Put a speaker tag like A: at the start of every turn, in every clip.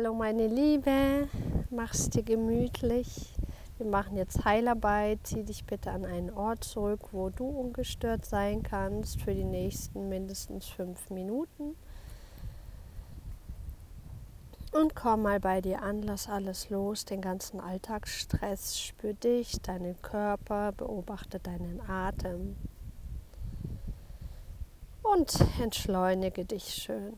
A: Hallo meine Liebe, mach's dir gemütlich. Wir machen jetzt Heilarbeit. Zieh dich bitte an einen Ort zurück, wo du ungestört sein kannst für die nächsten mindestens 5 Minuten. Und komm mal bei dir an, lass alles los, den ganzen Alltagsstress. Spür dich, deinen Körper, beobachte deinen Atem. Und entschleunige dich schön.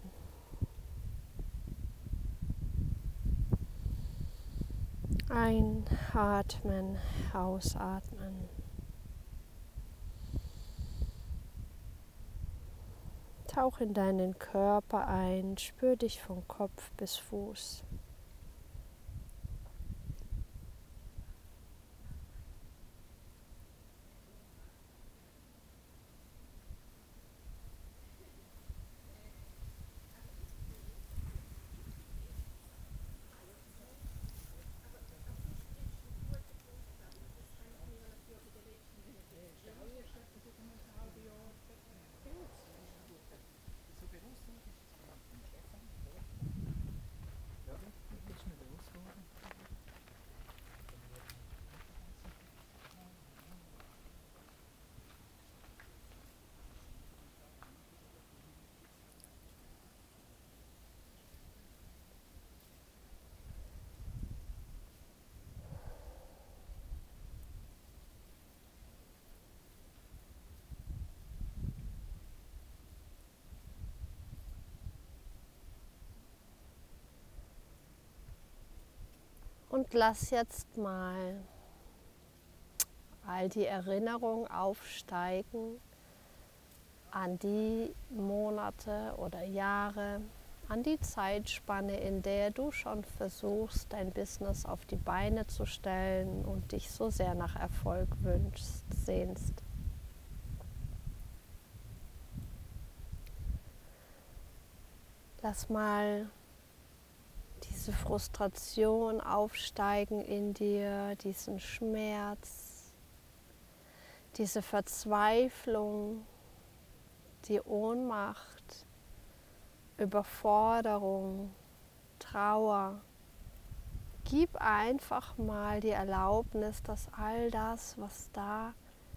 A: Einatmen, ausatmen. Tauch in deinen Körper ein, spür dich von Kopf bis Fuß. Und lass jetzt mal all die Erinnerungen aufsteigen an die Monate oder Jahre, an die Zeitspanne, in der du schon versuchst, dein Business auf die Beine zu stellen und dich so sehr nach Erfolg wünschst, sehnst. Lass mal diese Frustration aufsteigen in dir, diesen Schmerz, diese Verzweiflung, die Ohnmacht, Überforderung, Trauer. Gib einfach mal die Erlaubnis, dass all das, was da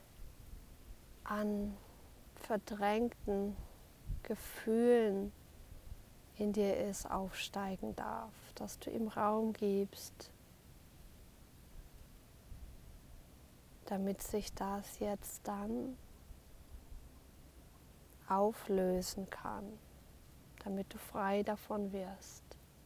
A: an verdrängten Gefühlen in dir ist, aufsteigen darf, dass du ihm Raum gibst, damit sich das jetzt dann auflösen kann, damit du frei davon wirst.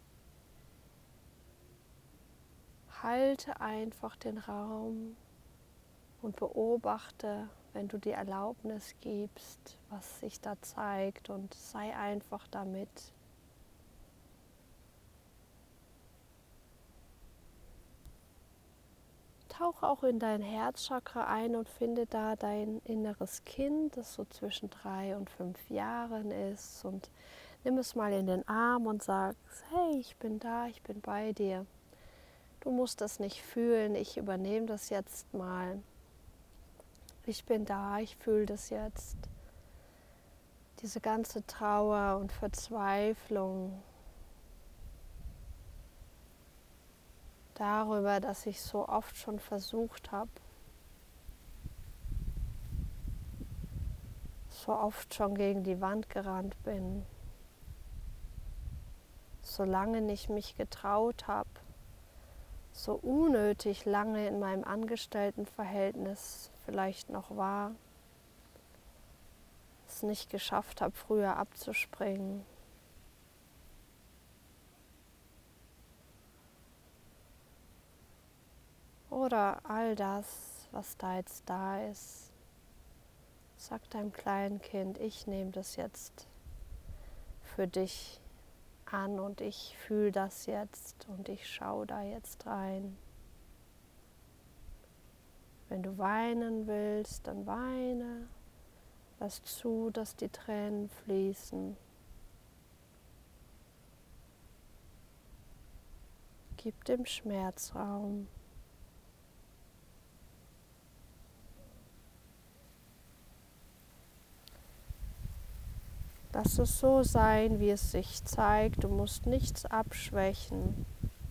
A: Halte einfach den Raum und beobachte, wenn du die Erlaubnis gibst, was sich da zeigt, und sei einfach damit. Tauch auch in dein Herzchakra ein und finde da dein inneres Kind, das so zwischen 3 und 5 Jahren ist, und nimm es mal in den Arm und sag: Hey, ich bin da, ich bin bei dir. Du musst das nicht fühlen, ich übernehme das jetzt mal. Ich bin da, ich fühle das jetzt. Diese ganze Trauer und Verzweiflung darüber, dass ich so oft schon versucht habe, so oft schon gegen die Wand gerannt bin, so lange nicht mich getraut habe, so unnötig lange in meinem Angestelltenverhältnis vielleicht noch war, es nicht geschafft habe, früher abzuspringen. Oder all das, was da jetzt da ist. Sag deinem kleinen Kind: Ich nehme das jetzt für dich an und ich fühle das jetzt und ich schaue da jetzt rein. Wenn du weinen willst, dann weine. Lass zu, dass die Tränen fließen. Gib dem Schmerz Raum. Lass es so sein, wie es sich zeigt. Du musst nichts abschwächen.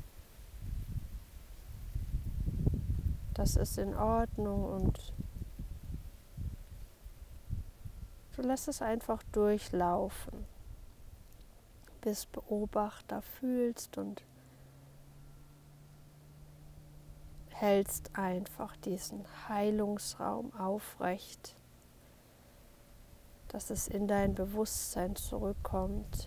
A: Das ist in Ordnung und du lässt es einfach durchlaufen, bis Beobachter fühlst und hältst einfach diesen Heilungsraum aufrecht, dass es in dein Bewusstsein zurückkommt.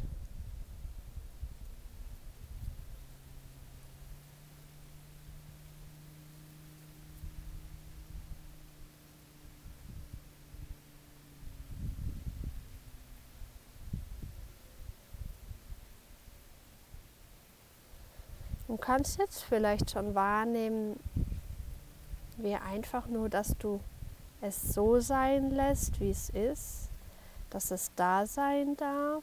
A: Du kannst jetzt vielleicht schon wahrnehmen, wie einfach nur, dass du es so sein lässt, wie es ist, dass es da sein darf,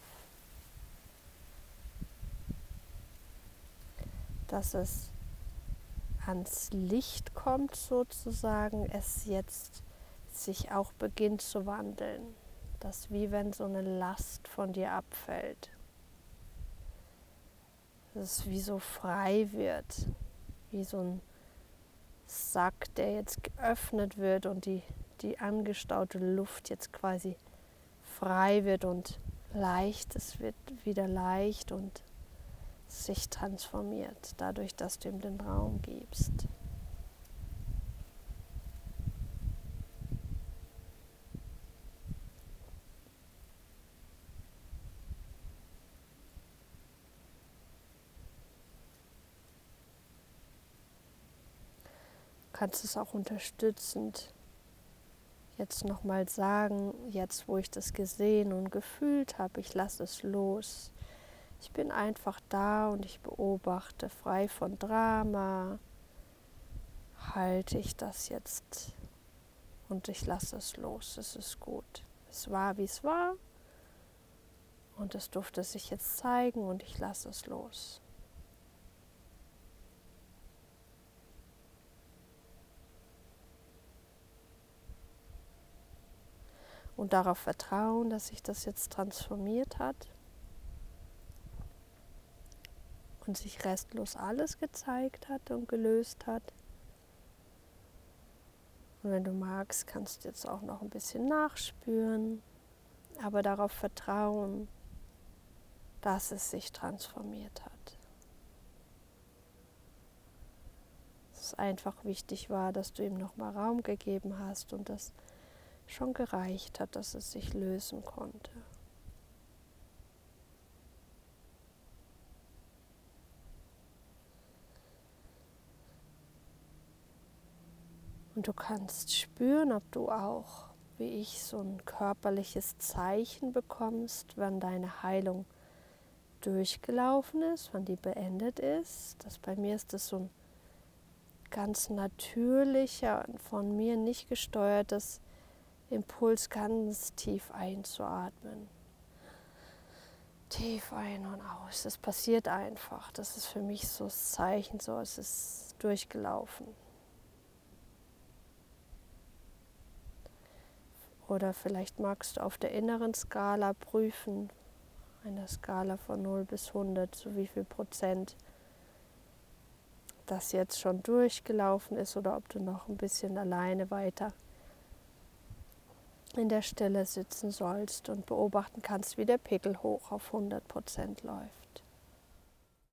A: dass es ans Licht kommt sozusagen, es jetzt sich auch beginnt zu wandeln. Das wie wenn so eine Last von dir abfällt. Dass es wie so frei wird, wie so ein Sack, der jetzt geöffnet wird und die angestaute Luft jetzt quasi frei wird und leicht. Es wird wieder leicht und sich transformiert, dadurch, dass du ihm den Raum gibst. Du kannst es auch unterstützend jetzt nochmal sagen, jetzt wo ich das gesehen und gefühlt habe, ich lasse es los. Ich bin einfach da und ich beobachte, frei von Drama, halte ich das jetzt und ich lasse es los. Es ist gut. Es war, wie es war und es durfte sich jetzt zeigen und ich lasse es los. Und darauf vertrauen, dass sich das jetzt transformiert hat und sich restlos alles gezeigt hat und gelöst hat. Und wenn du magst, kannst du jetzt auch noch ein bisschen nachspüren, aber darauf vertrauen, dass es sich transformiert hat. Dass es einfach wichtig war, dass du ihm nochmal Raum gegeben hast und das schon gereicht hat, dass es sich lösen konnte. Und du kannst spüren, ob du auch, wie ich, so ein körperliches Zeichen bekommst, wann deine Heilung durchgelaufen ist, wann die beendet ist. Bei mir ist das so ein ganz natürlicher, von mir nicht gesteuertes Impuls, ganz tief einzuatmen. Tief ein und aus. Das passiert einfach. Das ist für mich so das Zeichen, so es ist durchgelaufen. Oder vielleicht magst du auf der inneren Skala prüfen, einer Skala von 0 bis 100, so wie viel Prozent das jetzt schon durchgelaufen ist oder ob du noch ein bisschen alleine weiter in der Stille sitzen sollst und beobachten kannst, wie der Pegel hoch auf 100% läuft.